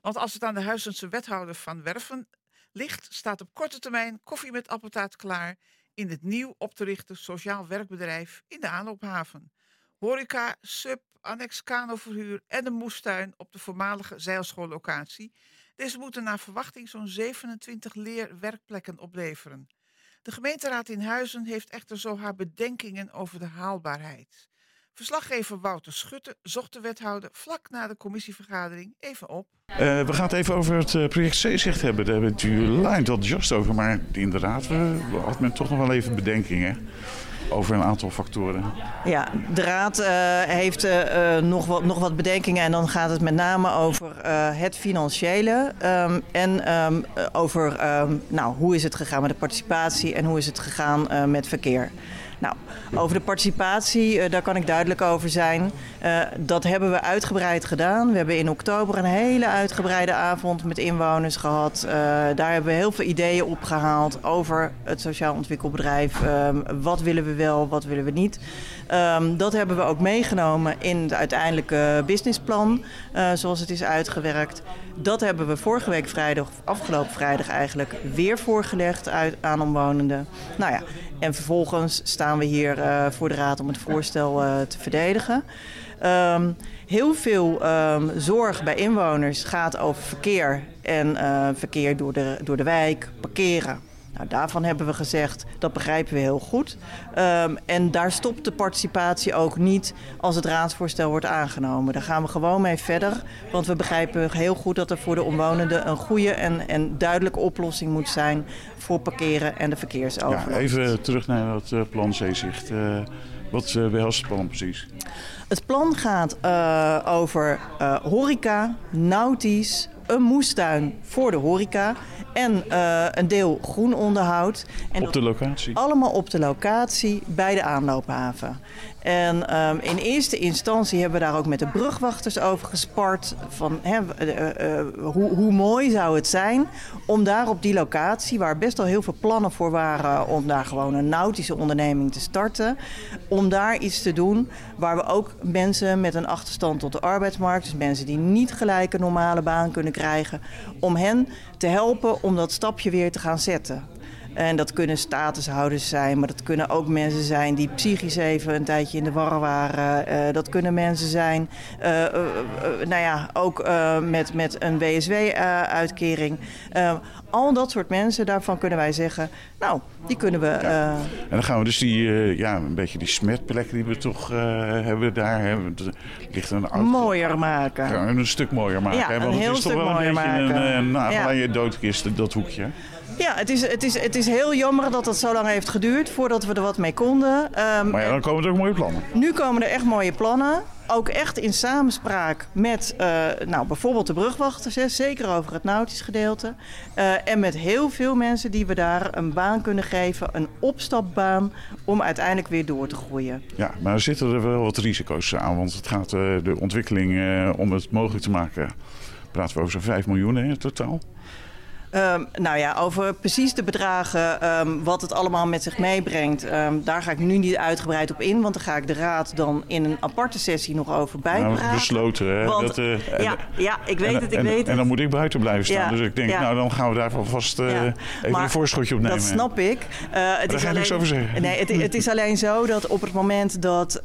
Want als het aan de Huizense wethouder Van Werven ligt, staat op korte termijn koffie met appeltaart klaar in het nieuw op te richten sociaal werkbedrijf in de aanloophaven. Horeca, sub, annex kanoverhuur en de moestuin op de voormalige zeilschoollocatie. Deze moeten naar verwachting zo'n 27 leerwerkplekken opleveren. De gemeenteraad in Huizen heeft echter zo haar bedenkingen over de haalbaarheid. Verslaggever Wouter Schutte zocht de wethouder vlak na de commissievergadering even op. We gaan het even over het project Zeezicht hebben. Daar hebben u enthousiast over. Maar inderdaad, had men toch nog wel even bedenkingen over een aantal factoren. Ja, de Raad heeft nog wat bedenkingen. En dan gaat het met name over het financiële. En over hoe is het gegaan met de participatie en hoe is het gegaan met verkeer. Nou, over de participatie, daar kan ik duidelijk over zijn. Dat hebben we uitgebreid gedaan. We hebben in oktober een hele uitgebreide avond met inwoners gehad. Daar hebben we heel veel ideeën opgehaald over het sociaal ontwikkelbedrijf. Wat willen we wel, wat willen we niet. Dat hebben we ook meegenomen in het uiteindelijke businessplan, zoals het is uitgewerkt. Dat hebben we vorige week vrijdag, afgelopen vrijdag eigenlijk, weer voorgelegd aan omwonenden. Nou ja, en vervolgens staan we hier voor de Raad om het voorstel te verdedigen. Heel veel zorg bij inwoners gaat over verkeer en verkeer door de wijk, parkeren. Nou, daarvan hebben we gezegd, dat begrijpen we heel goed. En daar stopt de participatie ook niet als het raadsvoorstel wordt aangenomen. Daar gaan we gewoon mee verder. Want we begrijpen heel goed dat er voor de omwonenden een goede en duidelijke oplossing moet zijn voor parkeren en de verkeersoverlast. Ja, even terug naar het plan Zeezicht. Wat behelst het plan precies? Het plan gaat over horeca, nautisch, een moestuin voor de horeca en een deel groenonderhoud. En op de locatie? Allemaal op de locatie bij de aanloophaven. En in eerste instantie hebben we daar ook met de brugwachters over gespart. Van, hoe mooi zou het zijn om daar op die locatie, waar best al heel veel plannen voor waren om daar gewoon een nautische onderneming te starten, om daar iets te doen waar we ook mensen met een achterstand tot de arbeidsmarkt, dus mensen die niet gelijk een normale baan kunnen krijgen, om hen te helpen om dat stapje weer te gaan zetten. En dat kunnen statushouders zijn, maar dat kunnen ook mensen zijn die psychisch even een tijdje in de war waren. Dat kunnen mensen zijn, ook met een WSW-uitkering. Al dat soort mensen, daarvan kunnen wij zeggen, nou, die kunnen we... En dan gaan we dus een beetje die smetplekken die we toch hebben daar. Ligt mooier maken. Ja, een stuk mooier maken. Ja, want het is toch wel een beetje een nagel aan je doodkist, dat hoekje. Ja, het is heel jammer dat het zo lang heeft geduurd voordat we er wat mee konden. Maar ja, dan komen er ook mooie plannen. Nu komen er echt mooie plannen. Ook echt in samenspraak met bijvoorbeeld de brugwachters, zeker over het nautisch gedeelte. En met heel veel mensen die we daar een baan kunnen geven, een opstapbaan, om uiteindelijk weer door te groeien. Ja, maar er zitten er wel wat risico's aan, want het gaat de ontwikkeling om het mogelijk te maken, praten we over zo'n 5 miljoen in totaal. Over precies de bedragen, wat het allemaal met zich meebrengt, daar ga ik nu niet uitgebreid op in. Want daar ga ik de Raad dan in een aparte sessie nog over bijpraten. Besloten, hè? Want, ik weet het. En dan moet ik buiten blijven staan. Dus ik denk, dan gaan we daar vast even een voorschotje op nemen. Dat snap ik. Daar ga ik niks over zeggen. Nee, het is alleen zo dat op het moment dat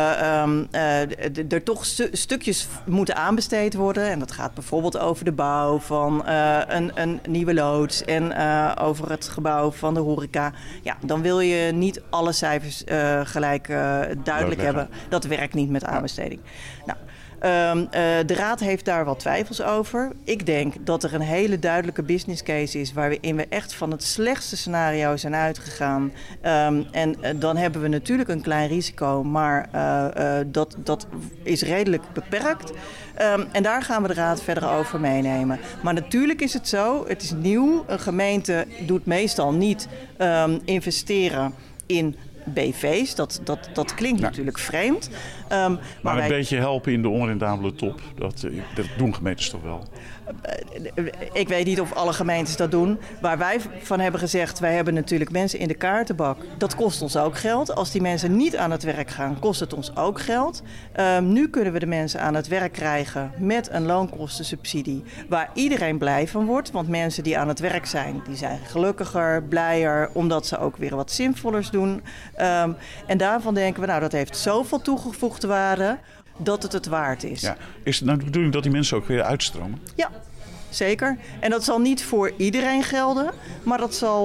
er toch stukjes moeten aanbesteed worden. En dat gaat bijvoorbeeld over de bouw van een nieuwe loods en over het gebouw van de horeca. Ja, dan wil je niet alle cijfers gelijk duidelijk hebben. Dat werkt niet met aanbesteding. Nou, de Raad heeft daar wat twijfels over. Ik denk dat er een hele duidelijke business case is waarin we echt van het slechtste scenario zijn uitgegaan. En dan hebben we natuurlijk een klein risico, maar dat is redelijk beperkt. En daar gaan we de Raad verder over meenemen. Maar natuurlijk is het zo, het is nieuw. Een gemeente doet meestal niet investeren in BV's. Dat klinkt natuurlijk vreemd. Maar een beetje helpen in de onrendabele top, dat doen gemeentes toch wel? Ik weet niet of alle gemeentes dat doen. Waar wij van hebben gezegd, wij hebben natuurlijk mensen in de kaartenbak. Dat kost ons ook geld. Als die mensen niet aan het werk gaan, kost het ons ook geld. Nu kunnen we de mensen aan het werk krijgen met een loonkostensubsidie. Waar iedereen blij van wordt. Want mensen die aan het werk zijn, die zijn gelukkiger, blijer. Omdat ze ook weer wat zinvollers doen. En daarvan denken we, nou dat heeft zoveel toegevoegde waarde dat het waard is. Ja. Is het nou de bedoeling dat die mensen ook weer uitstromen? Ja, zeker. En dat zal niet voor iedereen gelden, maar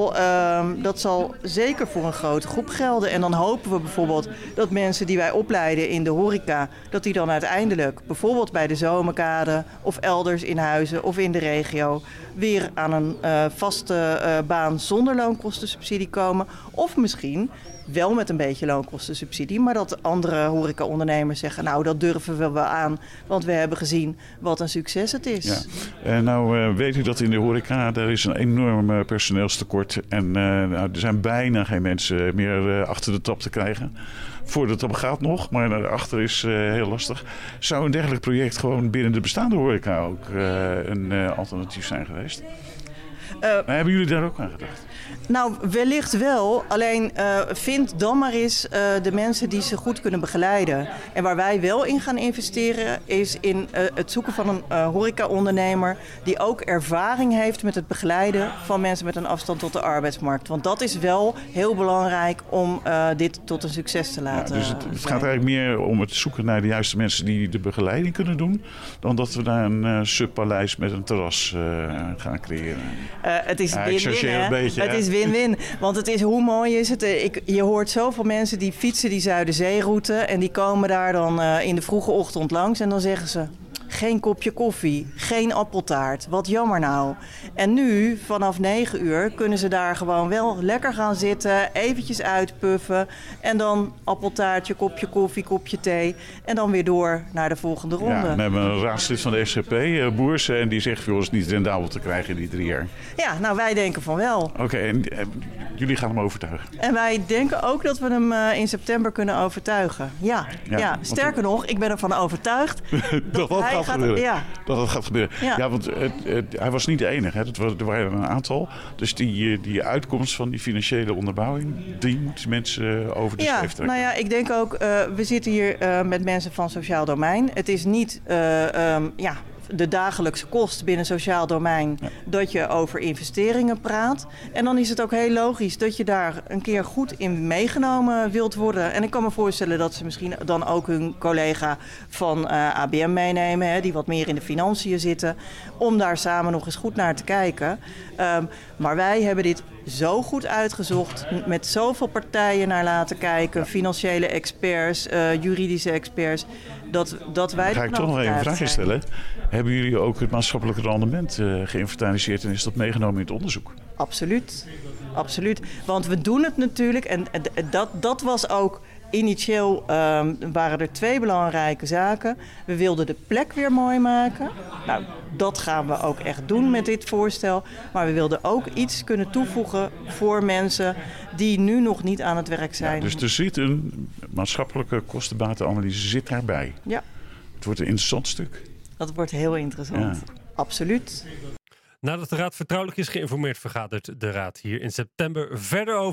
dat zal zeker voor een grote groep gelden. En dan hopen we bijvoorbeeld dat mensen die wij opleiden in de horeca, dat die dan uiteindelijk bijvoorbeeld bij de Zomerkade of elders in Huizen of in de regio weer aan een vaste baan zonder loonkostensubsidie komen. Of misschien wel met een beetje loonkostensubsidie, maar dat andere horecaondernemers zeggen, nou dat durven we wel aan, want we hebben gezien wat een succes het is. Ja. Nou weet u dat in de horeca, daar is een enorm personeelstekort en er zijn bijna geen mensen meer achter de tap te krijgen. Voor de tap gaat nog, maar daarachter is heel lastig. Zou een dergelijk project gewoon binnen de bestaande horeca ook een alternatief zijn geweest? Hebben jullie daar ook aan gedacht? Nou, wellicht wel. Alleen vind dan maar eens de mensen die ze goed kunnen begeleiden. En waar wij wel in gaan investeren is in het zoeken van een horecaondernemer die ook ervaring heeft met het begeleiden van mensen met een afstand tot de arbeidsmarkt. Want dat is wel heel belangrijk om dit tot een succes te laten. Ja, dus het gaat eigenlijk meer om het zoeken naar de juiste mensen die de begeleiding kunnen doen, dan dat we daar een subpaleis met een terras gaan creëren. Het is win-win, hè? Een beetje, het is win-win. Want het is, hoe mooi is het? Je hoort zoveel mensen die fietsen die Zuiderzeeroute en die komen daar dan in de vroege ochtend langs en dan zeggen ze: geen kopje koffie, geen appeltaart. Wat jammer nou. En nu, vanaf 9 uur, kunnen ze daar gewoon wel lekker gaan zitten, eventjes uitpuffen. En dan appeltaartje, kopje koffie, kopje thee. En dan weer door naar de volgende ronde. Ja, we hebben een raadslid van de SGP, Boersen, en die zegt, joh, is niet rendabel te krijgen in die 3 jaar. Ja, nou wij denken van wel. Oké, en jullie gaan hem overtuigen? En wij denken ook dat we hem in september kunnen overtuigen. Ja. Sterker nog, ik ben ervan overtuigd dat gaat gebeuren. Ja. Dat het gaat gebeuren. Ja, want hij was niet de enige. Hè. Er waren een aantal. Dus die uitkomst van die financiële onderbouwing, die moeten mensen over de schreef trekken. Nou ja, ik denk ook, we zitten hier met mensen van sociaal domein. Het is niet de dagelijkse kost binnen sociaal domein dat je over investeringen praat. En dan is het ook heel logisch dat je daar een keer goed in meegenomen wilt worden. En ik kan me voorstellen dat ze misschien dan ook hun collega van ABM meenemen, hè, die wat meer in de financiën zitten, om daar samen nog eens goed naar te kijken. Maar wij hebben dit zo goed uitgezocht, met zoveel partijen naar laten kijken, financiële experts, juridische experts, dat wij... Ga ik toch nog even een vraagje stellen. Hebben jullie ook het maatschappelijk rendement geïnventariseerd en is dat meegenomen in het onderzoek? Absoluut. Want we doen het natuurlijk, en dat was ook... Initieel waren er 2 belangrijke zaken. We wilden de plek weer mooi maken. Nou, dat gaan we ook echt doen met dit voorstel. Maar we wilden ook iets kunnen toevoegen voor mensen die nu nog niet aan het werk zijn. Ja, dus er zit een maatschappelijke kostenbatenanalyse zit daarbij. Ja. Het wordt een interessant stuk. Dat wordt heel interessant. Ja. Absoluut. Nadat de Raad vertrouwelijk is geïnformeerd, vergadert de Raad hier in september verder over.